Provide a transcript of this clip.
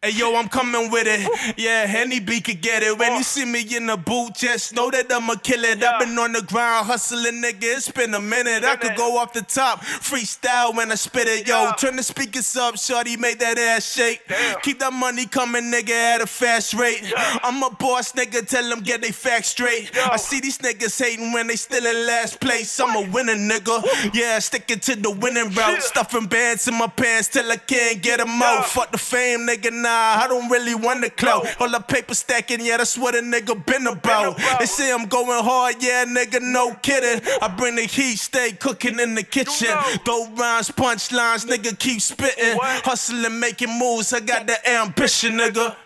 Hey yo, I'm coming with it. Yeah, any beat could get it. When you see me in the booth, just know that I'ma kill it. I've been on the ground hustling, nigga. It's been a minute. I could go off the top, freestyle when I spit it. Yo, turn the speakers up, shorty, make that ass shake. Keep that money coming, nigga, at a fast rate. I'm a boss, nigga. Tell them get they facts straight. I see these niggas hating when they still in last place. I'm a winner, nigga. Yeah, sticking to the winning route. Stuffing bands in my pants till I can't get them out. Fuck the fame, nigga. Nah, I don't really want the clout. All the paper stacking, yeah, that's what a nigga been about. They say I'm going hard, yeah, nigga, no kidding. I bring the heat, stay cooking in the kitchen. Throw rhymes, punchlines, nigga, keep spitting. Hustling, making moves, I got the ambition, nigga.